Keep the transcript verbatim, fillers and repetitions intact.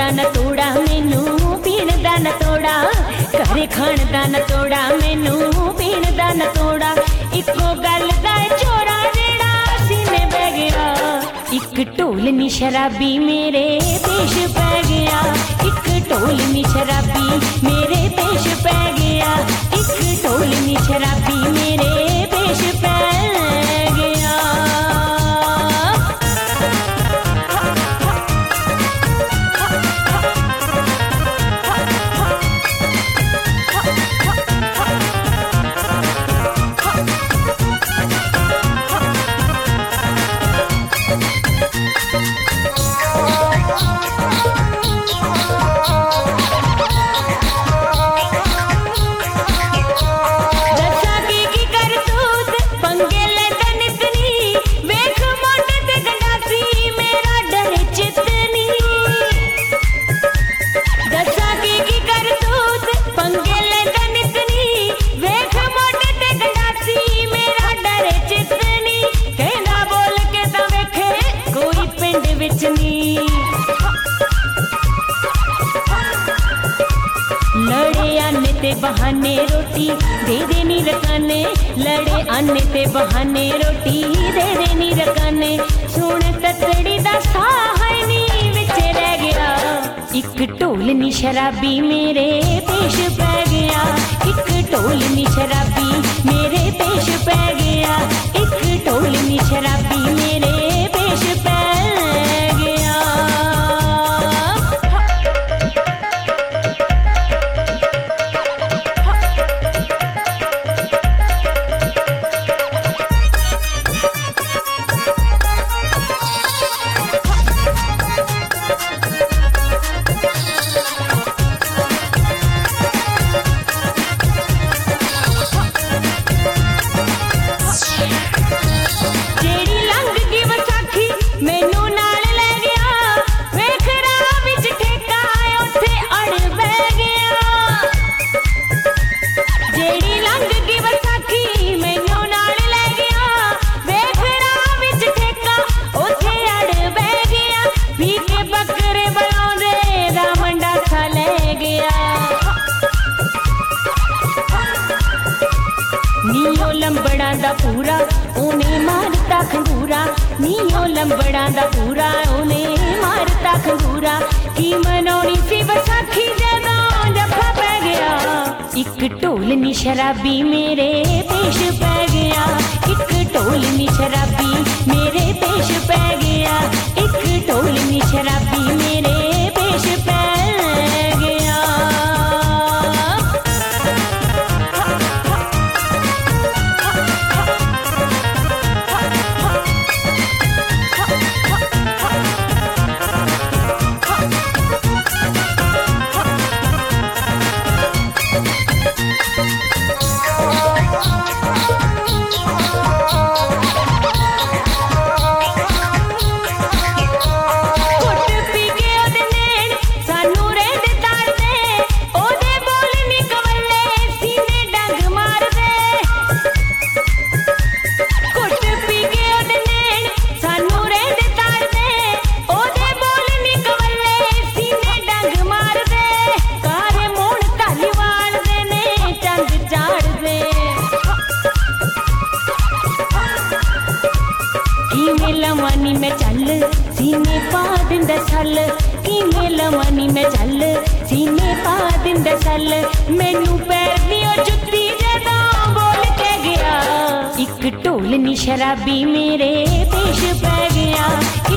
दा न तोड़ा मैनू पीण दा न तोड़ा घरे खाण दा न तोड़ा मैनू पीण दा न तोड़ा इको गल दा चोरा जेड़ा सीने बह गया इक ढोल नी शराबी मेरे पेश पै गया इक ढोल नी शराबी मेरे पेश पै गया इक ढोल नी शराबी मेरे पेश पै गया। लड़े आने ते बहाने रोटी दे देनी रकाने लड़े आने ते बहाने रोटी दे देनी रकाने सुन ततड़ी दा साह नी विच रह गया इक ढोल नी शराबी मेरे पेश पै गया इक ढोल नी शराबी मेरे पेश पै गया इक ढोल नी शराबी मेरे पेश पै गया। नीओ लंबड़ा दा पूरा उन्हें मारता खंगूरा नीओ लंबड़ा दा पूरा उन्हें मारता खंगूरा की मनोनी सी बसाखी जदों जफा पै गया इक ढोल नी शराबी मेरे पेश पै गया इक ढोल नी शराबी मेरे पेश पै गया इक ढोल नी शराबी मेरे पेश पै गया। लवानी में चल सीने पा दिंदा सल किवें लवानी में चल सीने पा दिंदा सल मैनू पैर दियो जुत्ती जदों बोल के गया इक ढोल नी शराबी मेरे पेश पै गया